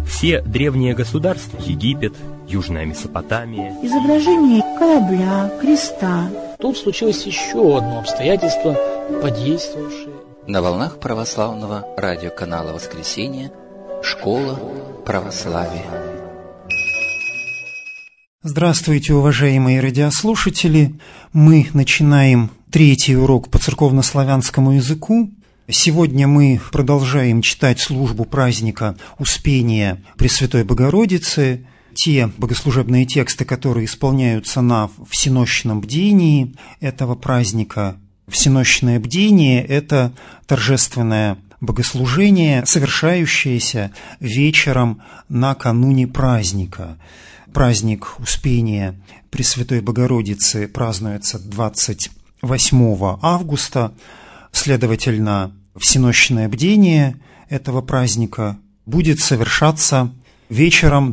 Все древние государства – Египет, Южная Месопотамия. Изображение корабля, креста. Тут случилось еще одно обстоятельство, подействовавшее. На волнах православного радиоканала «Воскресенье» «Школа православия». Здравствуйте, уважаемые радиослушатели! Мы начинаем третий урок по церковнославянскому языку. Сегодня мы продолжаем читать службу праздника Успения Пресвятой Богородицы, те богослужебные тексты, которые исполняются на всенощном бдении этого праздника. Всенощное бдение – это торжественное богослужение, совершающееся вечером накануне праздника. Праздник Успения Пресвятой Богородицы празднуется 28 августа, следовательно, всенощное бдение этого праздника будет совершаться вечером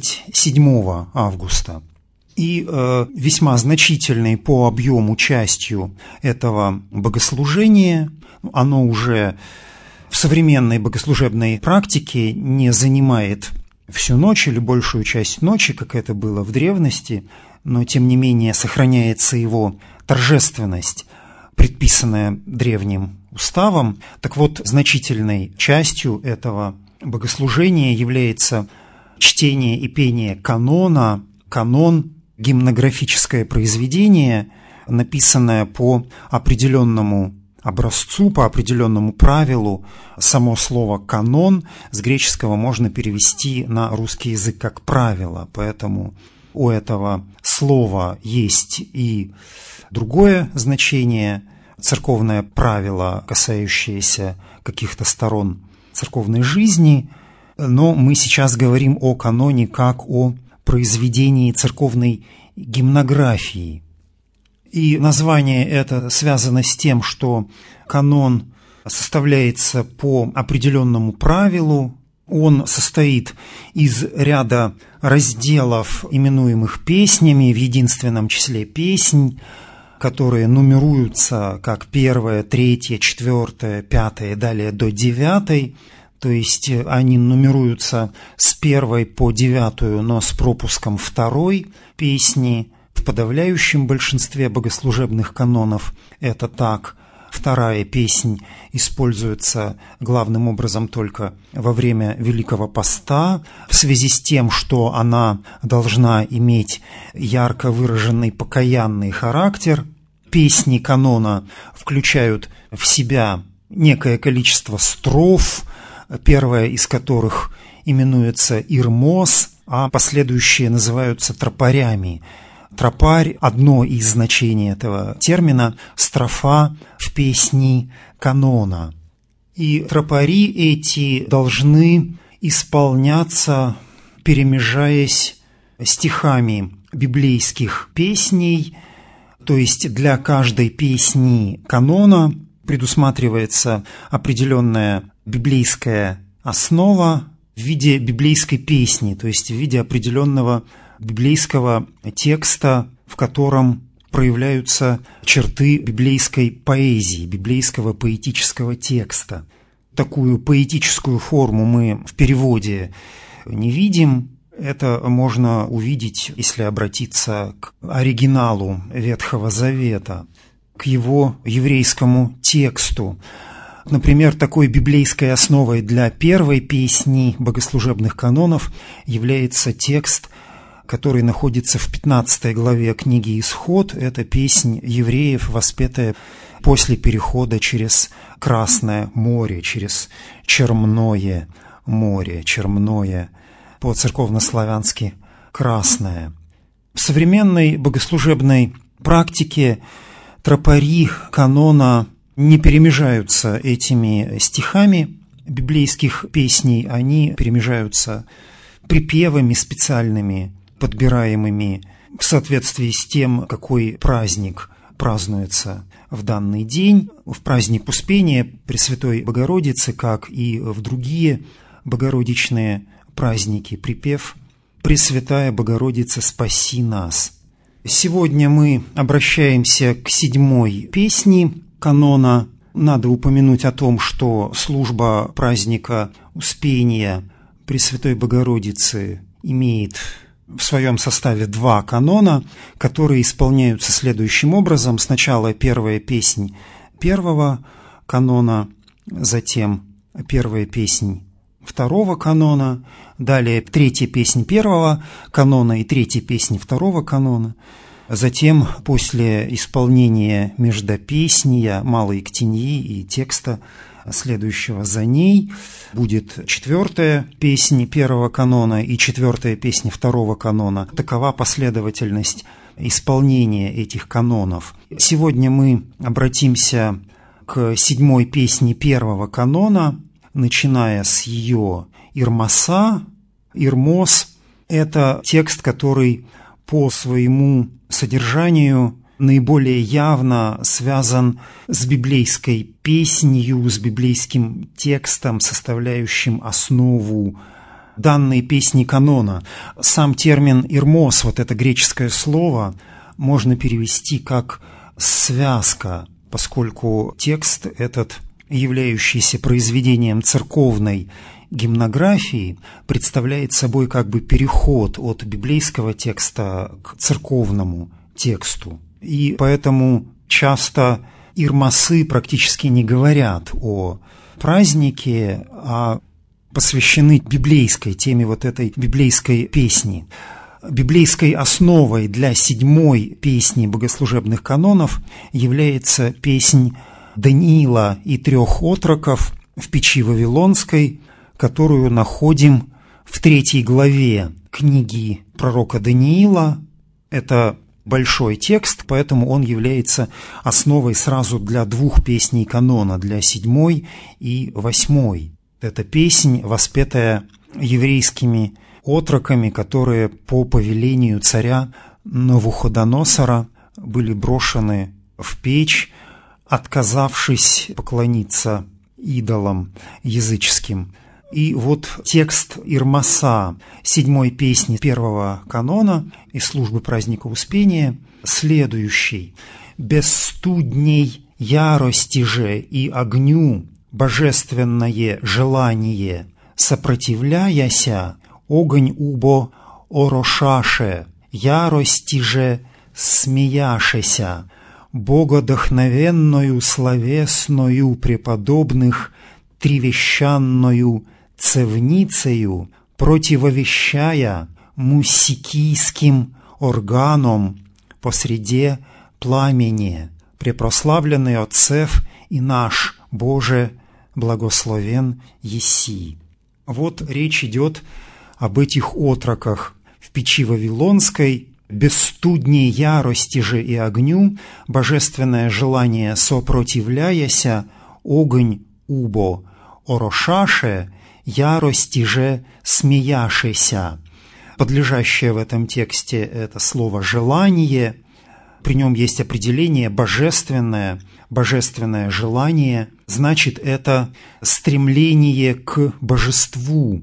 27 августа. И весьма значительной по объему частью этого богослужения, оно уже в современной богослужебной практике не занимает всю ночь или большую часть ночи, как это было в древности, но тем не менее сохраняется его торжественность, предписанная древним уставом. Так вот, значительной частью этого богослужения является чтение и пение канона. Канон – гимнографическое произведение, написанное по определенному образцу, по определенному правилу. Само слово «канон» с греческого можно перевести на русский язык как «правило», поэтому у этого слова есть и другое значение – церковное правило, касающееся каких-то сторон церковной жизни, но мы сейчас говорим о каноне как о произведении церковной гимнографии. И название это связано с тем, что канон составляется по определенному правилу, он состоит из ряда разделов, именуемых песнями, в единственном числе песнь, которые нумеруются как 1, 3, 4, 5 и далее до 9, то есть они нумеруются с 1 по 9, но с пропуском 2 песни. В подавляющем большинстве богослужебных канонов это так. 2 песнь используется главным образом только во время Великого Поста, в связи с тем, что она должна иметь ярко выраженный покаянный характер. Песни канона включают в себя некое количество строф, первая из которых именуется ирмос, а последующие называются тропарями. Тропарь – одно из значений этого термина – строфа в песни канона. И тропари эти должны исполняться, перемежаясь стихами библейских песней, то есть для каждой песни канона предусматривается определенная библейская основа в виде библейской песни, то есть в виде определенного библейского текста, в котором проявляются черты библейской поэзии, библейского поэтического текста. Такую поэтическую форму мы в переводе не видим. Это можно увидеть, если обратиться к оригиналу Ветхого Завета, к его еврейскому тексту. Например, такой библейской основой для первой песни богослужебных канонов является текст, который находится в 15 главе книги «Исход». Это песнь евреев, воспетая после перехода через Красное море, через Чермное море, Чермное по-церковнославянски «красное». В современной богослужебной практике тропари канона не перемежаются этими стихами библейских песней, они перемежаются припевами специальными, подбираемыми в соответствии с тем, какой праздник празднуется в данный день. В праздник Успения Пресвятой Богородицы, как и в другие богородичные праздники, припев «Пресвятая Богородица, спаси нас». Сегодня мы обращаемся к 7 песне канона. Надо упомянуть о том, что служба праздника Успения Пресвятой Богородицы имеет в своем составе 2 канона, которые исполняются следующим образом. Сначала первая песнь первого канона, затем первая песнь второго канона, далее третья песнь первого канона и третья песнь второго канона. Затем, после исполнения междопесния, малой ктеньи и текста, следующего за ней, будет 4-я песня первого канона и 4-я песня второго канона. Такова последовательность исполнения этих канонов. Сегодня мы обратимся к 7-й песне первого канона, начиная с ее Ирмоса. Ирмос – это текст, который по своему содержанию наиболее явно связан с библейской песнью, с библейским текстом, составляющим основу данной песни канона. Сам термин «ирмос», вот это греческое слово, можно перевести как «связка», поскольку текст этот, являющийся произведением церковной гимнографии, представляет собой как бы переход от библейского текста к церковному тексту. И поэтому часто ирмосы практически не говорят о празднике, а посвящены библейской теме, вот этой библейской песни. Библейской основой для 7-й песни богослужебных канонов является песнь Даниила и 3 отроков в печи Вавилонской, которую находим в 3 главе книги пророка Даниила. Это большой текст, поэтому он является основой сразу для 2 песней канона, для 7-й и 8-й. Это песнь, воспетая еврейскими отроками, которые по повелению царя Навуходоносора были брошены в печь, отказавшись поклониться идолам языческим. И вот текст Ирмоса 7-й песни первого канона из службы праздника Успения следующий. «Без студней ярости же и огню божественное желание сопротивляяся, огонь убо орошаше, ярости же смеяшеся, богодохновенною словесною преподобных тревещанною цевницею, противовещая мусикийским органом посреде пламени, препрославленный Отцев и наш Боже, благословен еси». Вот речь идет об этих отроках в печи Вавилонской. «Без студней ярости же и огню, божественное желание сопротивляяся, огонь убо орошаше, ярости же смеяшеся». Подлежащее в этом тексте это слово «желание». При нем есть определение «божественное». Божественное желание, значит, это стремление к божеству.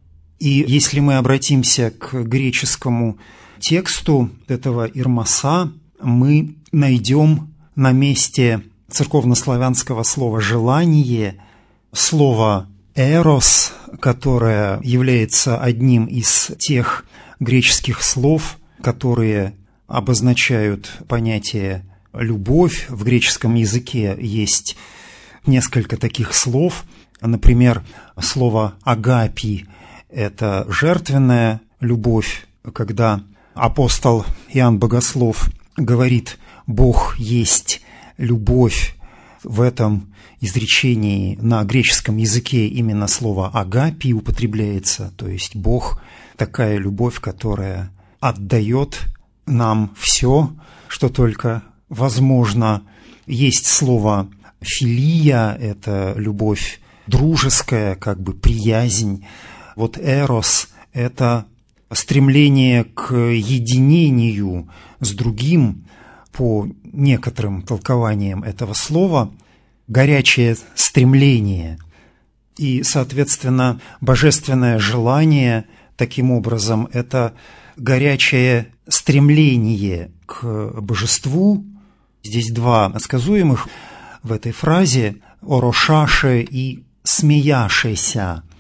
И если мы обратимся к греческому тексту этого Ирмоса, мы найдем на месте церковнославянского слова «желание» слово «эрос», которое является одним из тех греческих слов, которые обозначают понятие «любовь». В греческом языке есть несколько таких слов. Например, слово «агапи» – это жертвенная любовь, когда апостол Иоанн Богослов говорит «Бог есть любовь». В этом изречении на греческом языке именно слово «агапи» употребляется, то есть Бог – такая любовь, которая отдает нам все, что только возможно. Есть слово «филия» – это любовь дружеская, как бы приязнь. Вот «эрос» – это стремление к единению с другим, по некоторым толкованиям этого слова, горячее стремление. И, соответственно, божественное желание, таким образом, это горячее стремление к божеству. Здесь 2 сказуемых в этой фразе «орошаше» и «смеяшеся».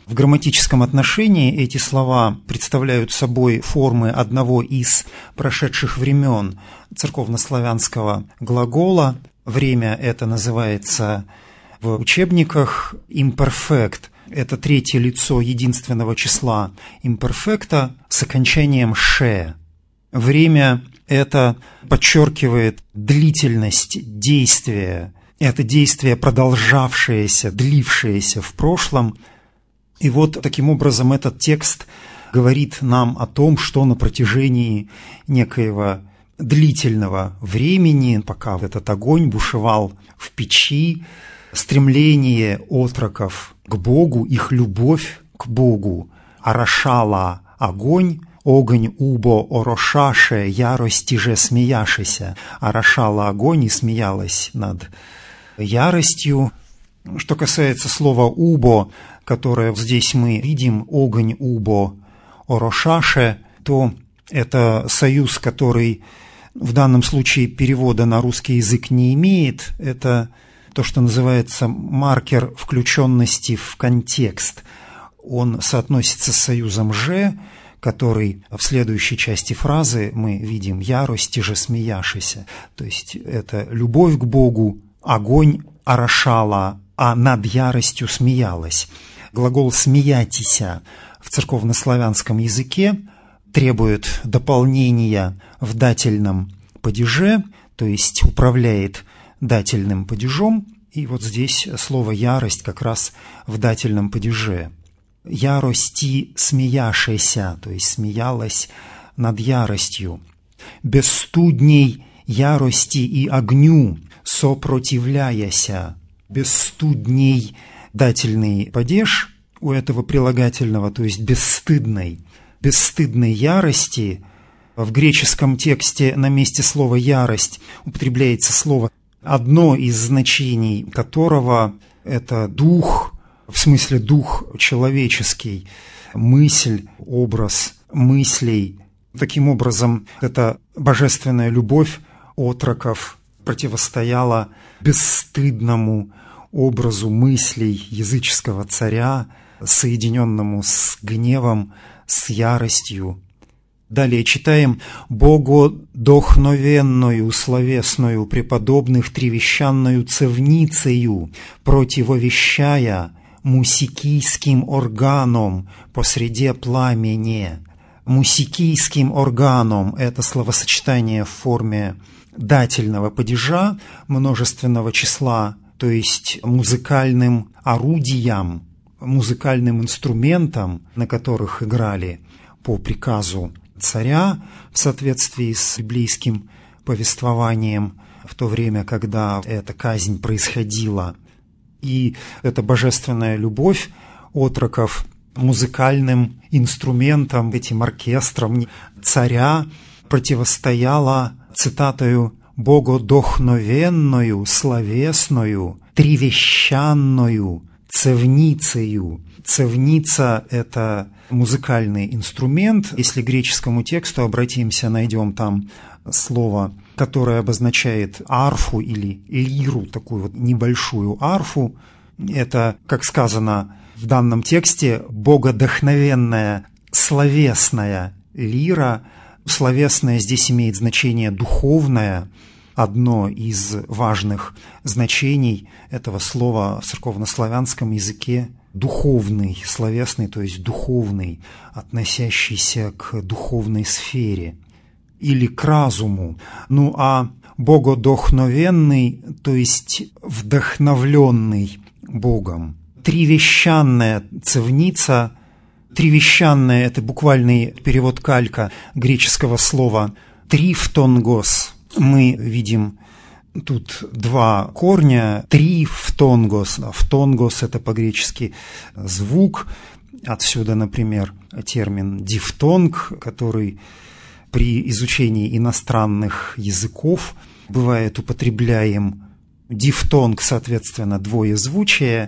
В грамматическом отношении эти слова представляют собой формы одного из прошедших времен церковнославянского глагола. Время это называется в учебниках имперфект. Это третье лицо единственного числа имперфекта с окончанием «ше». Время это подчеркивает длительность действия. Это действие, продолжавшееся, длившееся в прошлом. И вот таким образом этот текст говорит нам о том, что на протяжении некоего длительного времени, пока этот огонь бушевал в печи, стремление отроков к Богу, их любовь к Богу, орошала огонь, огонь убо орошаше, ярости же смеяшися, орошала огонь и смеялась над яростью. Что касается слова «убо», которое здесь мы видим, огонь убо орошаше, то это союз, который в данном случае перевода на русский язык не имеет. Это то, что называется маркер включенности в контекст. Он соотносится с союзом «же», который в следующей части фразы мы видим «ярости же смеяшися». То есть это любовь к Богу, огонь орошала, а над яростью смеялась. Глагол «смеятися» в церковнославянском языке требует дополнения в дательном падеже, то есть управляет дательным падежом, и вот здесь слово «ярость» как раз в дательном падеже. «Ярости смеяшеся», то есть смеялась над яростью. «Бесстудней ярости и огню сопротивляяся». Бесстудней дательный падеж у этого прилагательного, то есть бесстыдной ярости. В греческом тексте на месте слова «ярость» употребляется слово, одно из значений которого – это дух, в смысле дух человеческий, мысль, образ мыслей. Таким образом, эта божественная любовь отроков противостояла бесстыдному образу мыслей языческого царя, соединенному с гневом, с яростью. Далее читаем «Богодохновенною словесною преподобных тревещанною цевницею, противовещая мусикийским органом посреде пламени». Мусикийским органом – это словосочетание в форме дательного падежа множественного числа, то есть музыкальным орудием, музыкальным инструментом, на которых играли по приказу царя в соответствии с библейским повествованием в то время, когда эта казнь происходила. И эта божественная любовь отроков музыкальным инструментом, этим оркестром царя противостояла, цитатою, «богодохновенною, словесною, тревещанною, цевницею». Цевница – это музыкальный инструмент. Если к греческому тексту обратимся, найдем там слово, которое обозначает арфу или лиру, такую вот небольшую арфу. Это, как сказано в данном тексте, богодохновенная словесная лира. Словесное здесь имеет значение духовное. Одно из важных значений этого слова в церковнославянском языке – духовный, словесный, то есть духовный, относящийся к духовной сфере или к разуму. Ну а богодохновенный, то есть вдохновленный Богом. Тревещанная цевница. Тревещанная – это буквальный перевод калька греческого слова «трифтонгос». Мы видим тут два корня. «Трифтонгос». «Фтонгос» – это по-гречески звук. Отсюда, например, термин «дифтонг», который при изучении иностранных языков бывает употребляем. Дифтонг, соответственно, двоезвучие.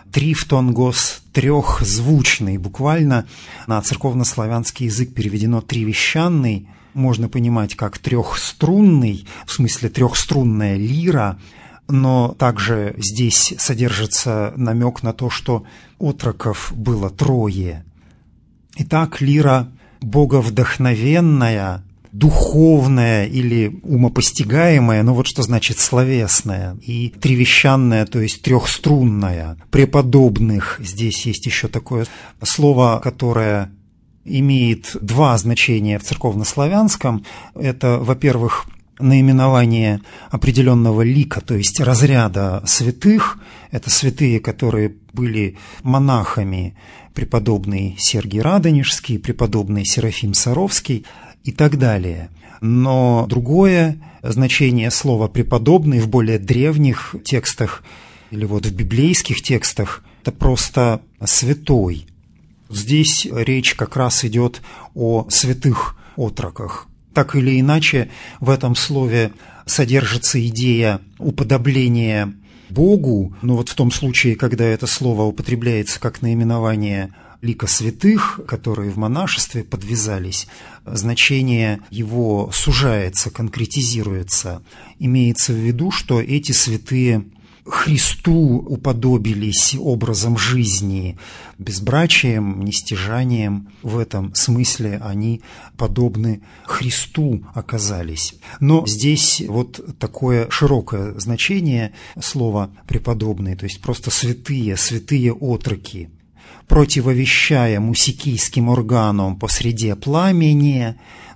Трифтонгос – трехзвучный. Буквально на церковнославянский язык переведено «тревещанный». Можно понимать как трехструнный, в смысле трехструнная лира, но также здесь содержится намек на то, что отроков было 3. Итак, лира боговдохновенная, духовная или умопостигаемая, ну вот что значит словесная, и тревещанная, то есть трехструнная, преподобных. Здесь есть еще такое слово, которое имеет 2 значения в церковнославянском. Это, во-первых, наименование определенного лика, то есть разряда святых. Это святые, которые были монахами, преподобный Сергий Радонежский, преподобный Серафим Саровский и так далее. Но другое значение слова «преподобный» в более древних текстах или вот в библейских текстах – это просто «святой». Здесь речь как раз идет о святых отроках. Так или иначе, в этом слове содержится идея уподобления Богу, но вот в том случае, когда это слово употребляется как наименование лика святых, которые в монашестве подвязались, значение его сужается, конкретизируется. Имеется в виду, что эти святые Христу уподобились образом жизни, безбрачием, нестяжанием. В этом смысле они подобны Христу оказались. Но здесь вот такое широкое значение слова «преподобный», то есть просто святые, святые отроки. Противовещая мусикийским органам посреди пламени,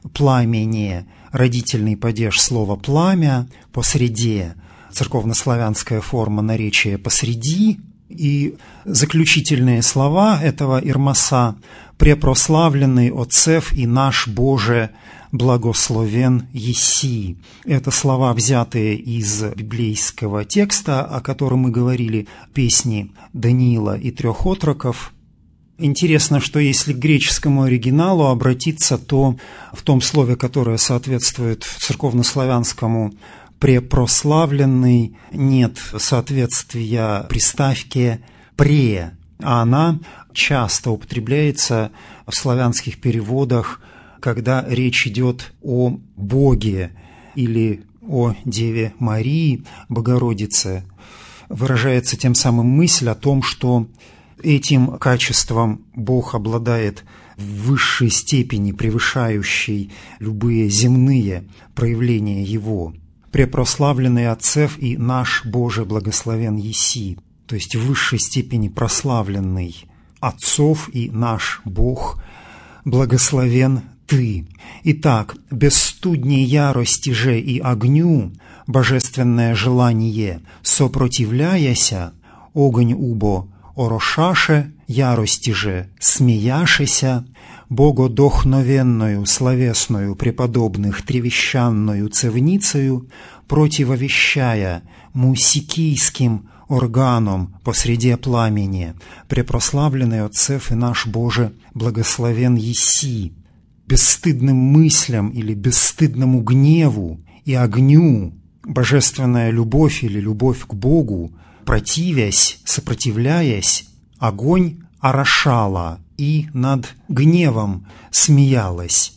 родительный падеж слова «пламя», посреди, церковнославянская форма наречия «посреди», и заключительные слова этого ирмаса «препрославленный Отцев и наш Боже, благословен еси». Это слова, взятые из библейского текста, о котором мы говорили, песни Даниила и 3 отроков. Интересно, что если к греческому оригиналу обратиться, то в том слове, которое соответствует церковнославянскому «препрославленный», нет соответствия приставке «пре», а она часто употребляется в славянских переводах, когда речь идет о Боге или о Деве Марии, Богородице. Выражается тем самым мысль о том, что этим качеством Бог обладает в высшей степени, превышающей любые земные проявления Его. «Препрославленный Отцев и наш Боже благословен еси», то есть в высшей степени прославленный Отцов и наш Бог благословен Ты. Итак, без студней ярости же и огню божественное желание сопротивляяся, огонь убо орошаше, ярости же смеяшеся, богодохновенную, словесную, преподобных, тревещанную цевницею, противовещая мусикийским органом посреди пламени, препрославленный Отцев и наш Боже, благословен еси, бесстыдным мыслям или бесстыдному гневу и огню, божественная любовь или любовь к Богу, противясь, сопротивляясь, огонь орошала и над гневом смеялась.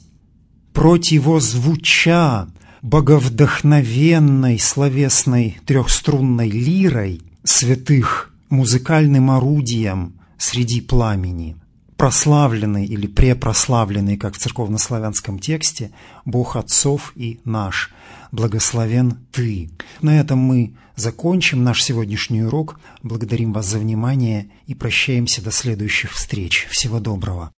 Противозвуча боговдохновенной словесной трехструнной лирой святых музыкальным орудием среди пламени, прославленный или препрославленный, как в церковнославянском тексте, Бог Отцов и наш, благословен Ты. На этом мы закончим наш сегодняшний урок. Благодарим вас за внимание и прощаемся до следующих встреч. Всего доброго.